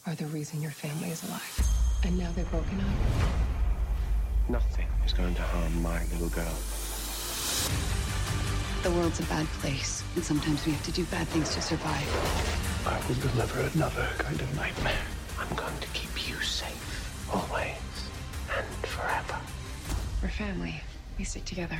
are the reason your family is alive. And now they're broken up. Nothing is going to harm my little girl. The world's a bad place, and sometimes we have to do bad things to survive. I will deliver another kind of nightmare. I'm going to keep you safe, always and forever. We're family. We stick together.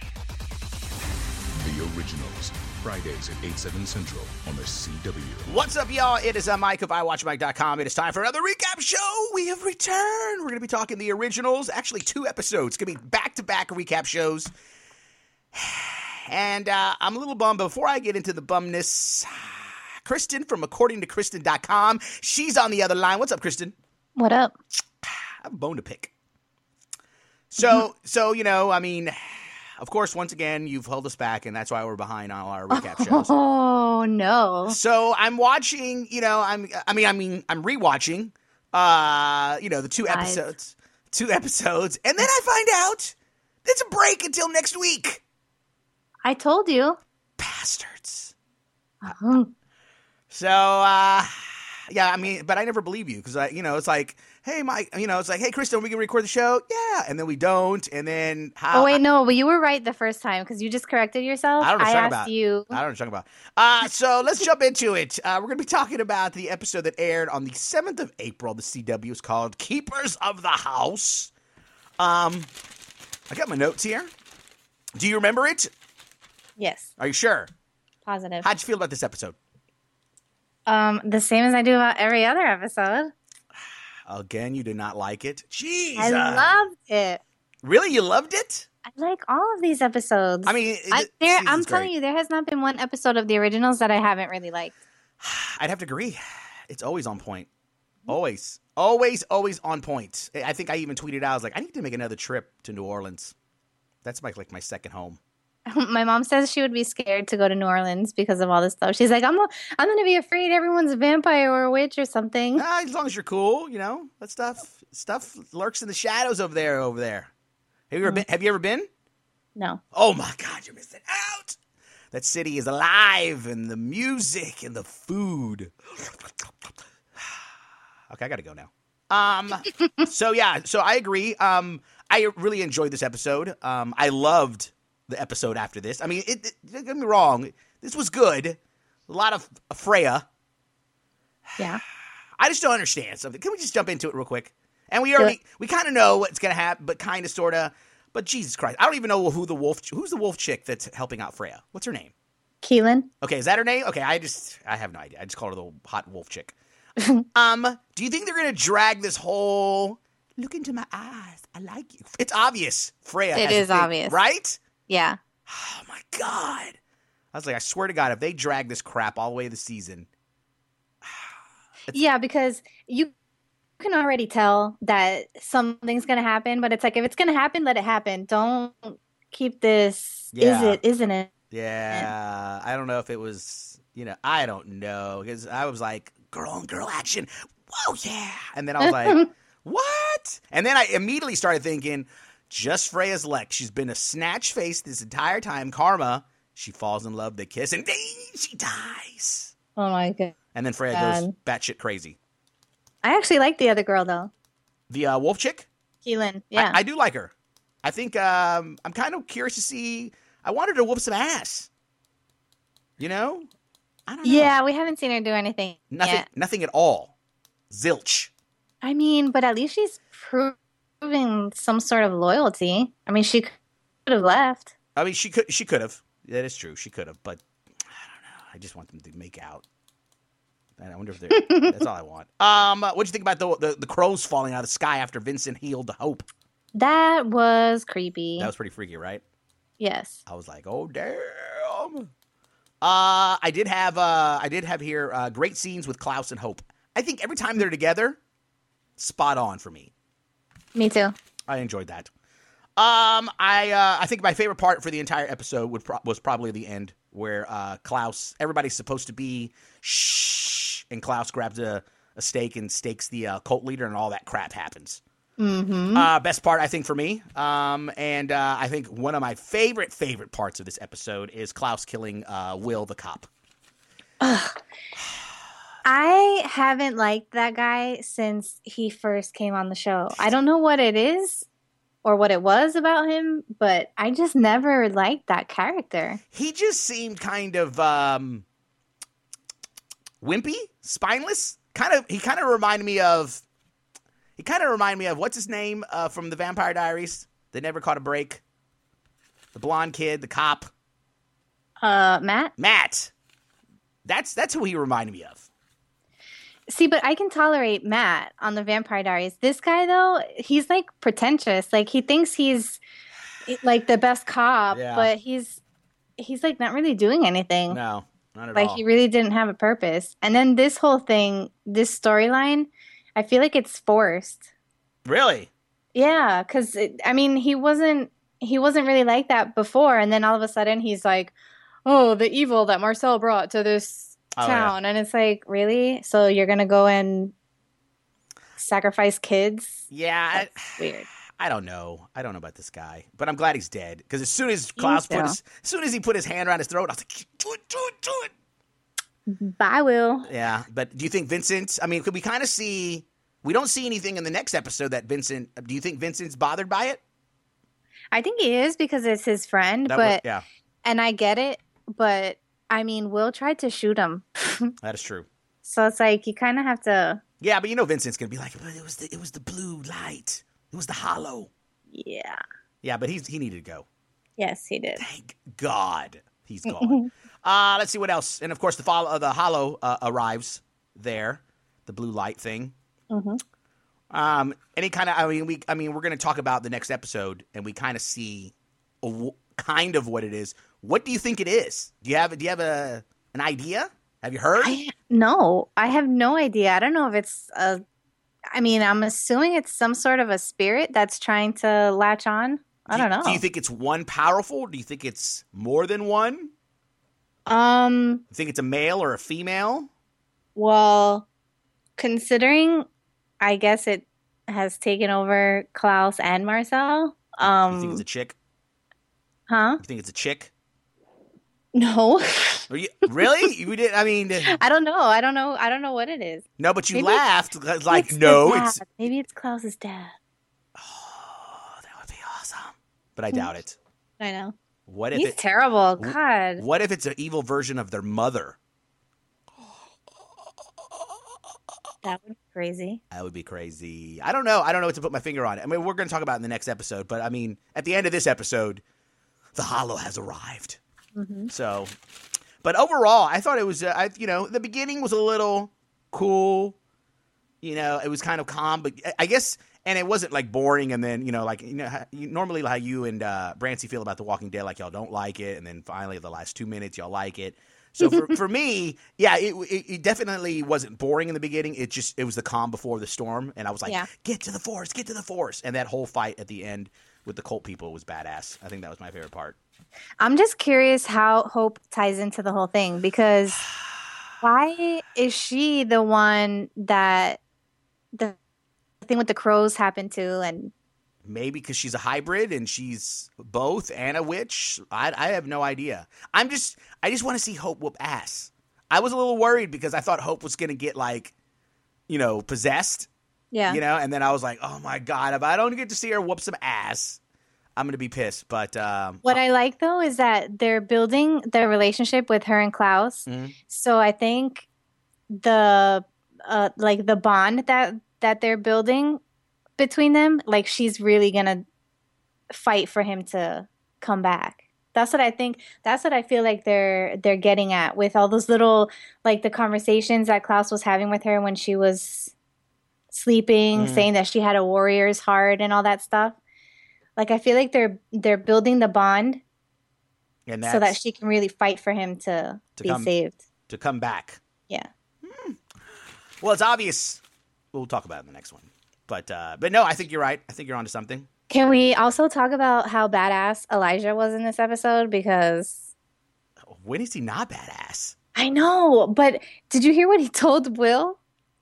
The Originals, Fridays at 8, 7 Central on the CW. What's up, y'all? It is Mike of iWatchMike.com. It is time for another recap show. We have returned. We're going to be talking The Originals. Actually, 2 episodes. It's going to be back-to-back recap shows. And I'm a little bummed. Before I get into the bumness, Kristen from AccordingToKristen.com. She's on the other line. What's up, Kristen? What up? I have a bone to pick. So you know, I mean, of course, once again, you've held us back, and that's why we're behind on all our recap shows. Oh no! So I'm watching, you know, I'm rewatching, you know, the 2 episodes, and then I find out it's a break until next week. I told you, bastards. Uh-huh. So, yeah, I mean, but I never believe you because you know, it's like, hey, Mike, you know, it's like, hey, Kristen, we can record the show, yeah, and then we don't, and then how? Oh wait, no, but you were right the first time because you just corrected yourself. I don't know what you're talking asked about. you. I don't know what you're talking about. So let's jump into it. We're going to be talking about the episode that aired on the 7th of April. The CW is called Keepers of the House. I got my notes here. Do you remember it? Yes. Are you sure? Positive. How'd you feel about this episode? The same as I do about every other episode. Again, you did not like it. Jeez. I loved it. Really? You loved it? I like all of these episodes. I mean, I'm telling you, there has not been one episode of The Originals that I haven't really liked. I'd have to agree. It's always on point. Always. Always on point. I think I even tweeted out, I was like, I need to make another trip to New Orleans. That's like my second home. My mom says she would be scared to go to New Orleans because of all this stuff. She's like, I'm going to be afraid everyone's a vampire or a witch or something. As long as you're cool, you know, that stuff lurks in the shadows over there. Have you ever been? No. Oh my God, you're missing out. That city is alive, and the music and the food. Okay, I got to go now. So I agree. I really enjoyed this episode. I loved the episode after this. I mean, don't get me wrong. This was good. A lot of Freya. Yeah. I just don't understand something. Can we just jump into it real quick? And we kind of know what's going to happen, but kind of, sort of. But Jesus Christ, I don't even know who's the wolf chick that's helping out Freya. What's her name? Keelan. Okay, is that her name? Okay, I have no idea. I just call her the hot wolf chick. Do you think they're going to drag this whole look into my eyes, I like you? It's obvious. Freya. It is obvious. Right? Yeah. Oh my God. I was like, I swear to God, if they drag this crap all the way to the season. Yeah, because you can already tell that something's going to happen, but it's like, if it's going to happen, let it happen. Don't keep this. Yeah. Isn't it? Yeah. I don't know if it was, you know, I don't know. Because I was like, girl on girl action. Whoa, yeah. And then I was like, what? And then I immediately started thinking, just Freya's luck. She's been a snatch face this entire time. Karma, she falls in love, they kiss, and dang, she dies. Oh my God. And then Freya goes batshit crazy. I actually like the other girl, though. The wolf chick? Keelan, yeah. I do like her. I think I'm kind of curious to see. I want her to whoop some ass. You know? I don't know. Yeah, we haven't seen her do anything yet. Nothing at all. Zilch. I mean, but at least she's proving some sort of loyalty. I mean, she could have left. I mean, she could have. That is true. She could have, but I don't know. I just want them to make out. And I wonder if they're. That's all I want. What'd you think about the crows falling out of the sky after Vincent healed the Hope? That was creepy. That was pretty freaky, right? Yes. I was like, oh damn. I did have here great scenes with Klaus and Hope. I think every time they're together, spot on for me. Me too. I enjoyed that. I think my favorite part for the entire episode was probably the end where Klaus, everybody's supposed to be shh, and Klaus grabs a stake and stakes the cult leader, and all that crap happens. Mm-hmm. Best part, I think, for me. And I think one of my favorite parts of this episode is Klaus killing Will the cop. I haven't liked that guy since he first came on the show. I don't know what it is or what it was about him, but I just never liked that character. He just seemed kind of wimpy, spineless. He kind of reminded me of what's his name from the Vampire Diaries? They never caught a break. The blonde kid, the cop. Matt? Matt. That's who he reminded me of. See, but I can tolerate Matt on the Vampire Diaries. This guy, though, he's like pretentious. Like he thinks he's like the best cop, but he's like not really doing anything. No, not at all. Like he really didn't have a purpose. And then this whole thing, this storyline, I feel like it's forced. Really? Yeah, because I mean, he wasn't really like that before, and then all of a sudden he's like, "Oh, the evil that Marcel brought to this town," and it's like, really? So you're gonna go and sacrifice kids? Yeah, that's weird. I don't know about this guy, but I'm glad he's dead. Because as soon as Klaus he put his hand around his throat, I was like, "Do it!" Bye, Will. Yeah, but do you think Vincent? I mean, could we kind of see? We don't see anything in the next episode that Vincent. Do you think Vincent's bothered by it? I think he is because it's his friend, and I get it, but I mean, Will tried to shoot him. That is true. So it's like you kind of have to. Yeah, but Vincent's gonna be like, it was the blue light, it was the hollow. Yeah. Yeah, but he needed to go. Yes, he did. Thank God he's gone. Let's see what else, and of course the hollow arrives there, the blue light thing. Mm-hmm. Any kind of, we're going to talk about the next episode, and we kind of see kind of what it is. What do you think it is? Do you have an idea? Have you heard? No, I have no idea. I don't know if it's I'm assuming it's some sort of a spirit that's trying to latch on. I don't know. Do you think it's one powerful? Do you think it's more than one? You think it's a male or a female? Well, considering, I guess it has taken over Klaus and Marcel. You think it's a chick? Huh? You think it's a chick? No. Are you really? You did? I mean, I don't know. I don't know what it is. No, but you laughed like no. Maybe it's Klaus's dad. Oh, that would be awesome. But I doubt it. I know. What if he's terrible? God. What if it's an evil version of their mother? That would be crazy. That would be crazy. I don't know. I don't know what to put my finger on it. I mean, we're going to talk about it in the next episode, but I mean, at the end of this episode, the Hollow has arrived. Mm-hmm. So, but overall, I thought it was, the beginning was a little cool. It was kind of calm, but I guess, and it wasn't like boring. And then, normally how you and Brancy feel about The Walking Dead, like y'all don't like it. And then finally, the last 2 minutes, y'all like it. So for me, yeah, it definitely wasn't boring in the beginning. It was the calm before the storm. And I was like, get to the forest. And that whole fight at the end with the cult people was badass. I think that was my favorite part. I'm just curious how Hope ties into the whole thing, because why is she the one that the thing with the crows happened to? And maybe because she's a hybrid and she's both and a witch. I have no idea. I just want to see Hope whoop ass. I was a little worried because I thought Hope was going to get possessed. Yeah. And then I was like, oh my God, if I don't get to see her whoop some ass, I'm going to be pissed. But what I like though is that they're building their relationship with her and Klaus. Mm-hmm. So I think the bond that they're building between them, like she's really gonna fight for him to come back. That's what I think. That's what I feel like they're getting at with all those little, like the conversations that Klaus was having with her when she was sleeping, saying that she had a warrior's heart and all that stuff. Like I feel like they're building the bond, and so that she can really fight for him to be saved, to come back. Yeah. Well, it's obvious. We'll talk about it in the next one. But no, I think you're right. I think you're onto something. Can we also talk about how badass Elijah was in this episode? Because when is he not badass? I know, but did you hear what he told Will?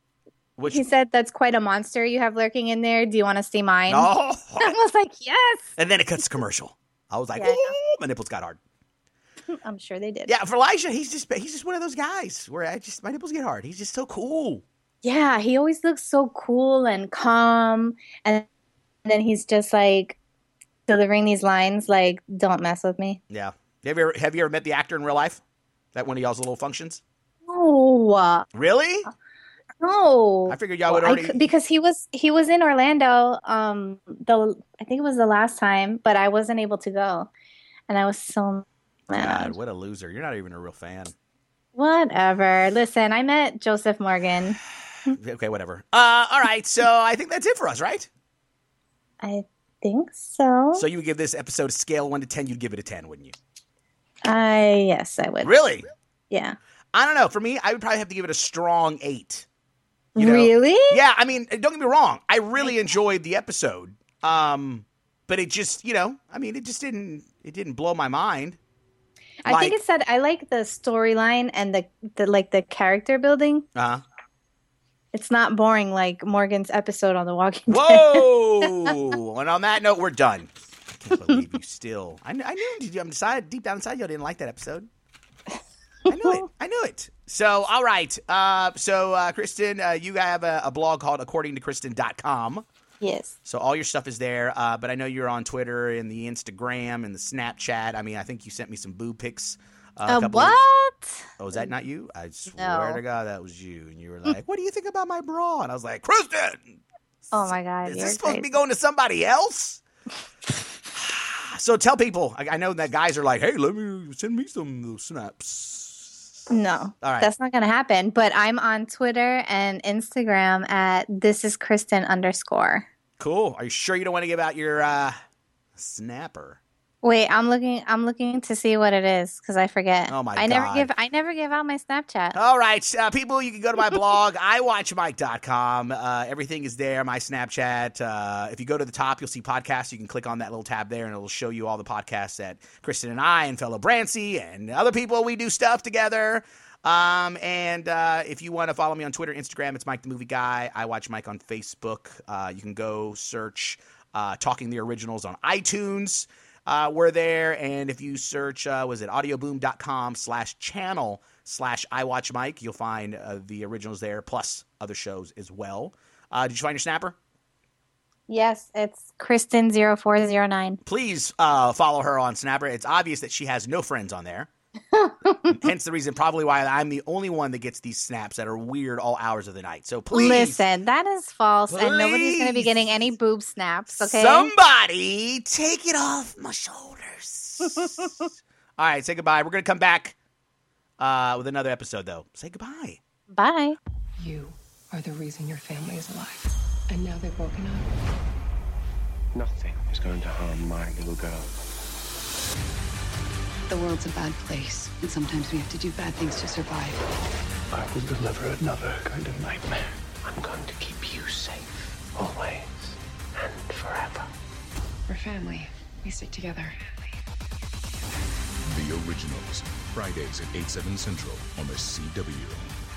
He said, "That's quite a monster you have lurking in there. Do you want to see mine?" Oh. I was like, yes. And then it cuts to commercial. I was like, oh, my nipples got hard. I'm sure they did. Yeah, for Elijah, he's just one of those guys where my nipples get hard. He's just so cool. Yeah, he always looks so cool and calm, and then he's just like delivering these lines like, "Don't mess with me." Yeah. Have you ever met the actor in real life? At one of y'all's little functions? No. Really? No. I figured y'all would already because he was in Orlando. I think it was the last time, but I wasn't able to go, and I was so mad. God, what a loser! You're not even a real fan. Whatever. Listen, I met Joseph Morgan. Okay, whatever. All right, so I think that's it for us, right? I think so. So you would give this episode a scale 1 to 10. You'd give it a 10, wouldn't you? Yes, I would. Really? Yeah. I don't know. For me, I would probably have to give it a strong 8. You know? Really? Yeah. I mean, don't get me wrong. I really enjoyed the episode. But it just, it didn't blow my mind. I think it said I like the storyline and the character building. Uh-huh. It's not boring like Morgan's episode on The Walking Dead. Whoa! And on that note, we're done. I can't believe you still. I knew deep down inside y'all didn't like that episode. I knew it. So, all right. Kristen, you have a blog called accordingtokristen.com. Yes. So all your stuff is there. But I know you're on Twitter and the Instagram and the Snapchat. I mean, I think you sent me some boob pics. What? Oh, is that not you? I swear to God that was you. And you were like, what do you think about my bra? And I was like, Kristen! Oh, my God. Is this supposed to be going to somebody else? So tell people. I know that guys are like, hey, send me some snaps. No, all right. That's not going to happen. But I'm on Twitter and Instagram at thisiskristen_. Cool. Are you sure you don't want to give out your snapper? Wait, I'm looking to see what it is because I forget. Oh my God! I never give out my Snapchat. All right, people, you can go to my blog, iwatchmike.com. Everything is there. My Snapchat. If you go to the top, you'll see podcasts. You can click on that little tab there, and it'll show you all the podcasts that Kristen and I and fellow Brancy and other people we do stuff together. If you want to follow me on Twitter, Instagram, it's Mike the Movie Guy. I Watch Mike on Facebook. You can go search Talking the Originals on iTunes. We're there, and if you search, audioboom.com/channel/iWatchMike, you'll find the originals there, plus other shows as well. Did you find your snapper? Yes, it's Kristen0409. Please follow her on Snapper. It's obvious that she has no friends on there. Hence the reason probably why I'm the only one that gets these snaps that are weird all hours of the night. So please. Listen, that is false, and nobody's going to be getting any boob snaps, okay? Somebody take it off my shoulders. All right, say goodbye. We're going to come back with another episode, though. Say goodbye. Bye. You are the reason your family is alive. And now they've broken up. Nothing is going to harm my little girl. The world's a bad place, and sometimes we have to do bad things to survive. I will deliver another kind of nightmare. I'm going to keep you safe, always and forever. We're family. We stick together. The Originals, Fridays at 8/7 Central on the CW.